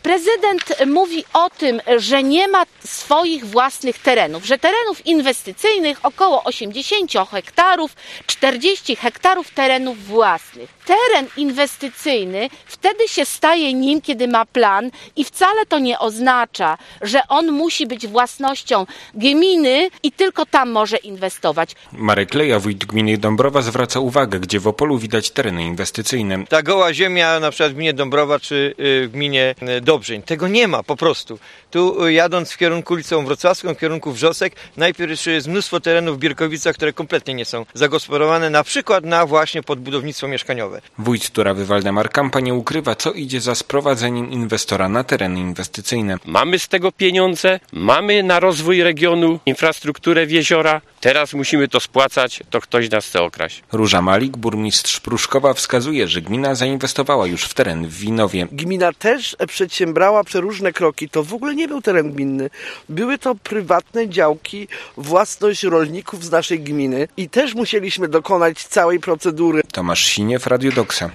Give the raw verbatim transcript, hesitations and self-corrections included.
Prezydent mówi o tym, że nie ma swoich własnych terenów, że terenów inwestycyjnych około osiemdziesiąt hektarów, czterdzieści hektarów terenów własnych. Teren inwestycyjny wtedy się staje nim, kiedy ma plan i wcale to nie oznacza, że on musi być własnością gminy i tylko tam może inwestować. Marek Leja, wójt gminy Dąbrowa, zwraca uwagę, gdzie w Opolu widać tereny inwestycyjne. Ta goła ziemia na przykład w gminie Dąbrowa czy w gminie Dobrzeń, tego nie ma po prostu. Tu jadąc w kierunku ulicą Wrocławską, w kierunku Wrzosek, najpierw jeszcze jest mnóstwo terenów w Bierkowicach, które kompletnie nie są zagospodarowane, na przykład na właśnie podbudownictwo mieszkaniowe. Wójt Turawy Waldemar Kampa nie ukrywa, co idzie za sprowadzeniem inwestora na tereny inwestycyjne. Mamy z tego pieniądze, mamy na rozwój regionu, infrastrukturę w jeziora. Teraz musimy to spłacać, to ktoś nas chce okraść. Róża Malik, burmistrz Pruszkowa, wskazuje, że gmina zainwestowała już w teren w Winowie. Gmina też przedsiębrała przeróżne kroki. To w ogóle nie był teren gminny. Były to prywatne działki, własność rolników z naszej gminy i też musieliśmy dokonać całej procedury. Tomasz Siniew, Radio Doksa.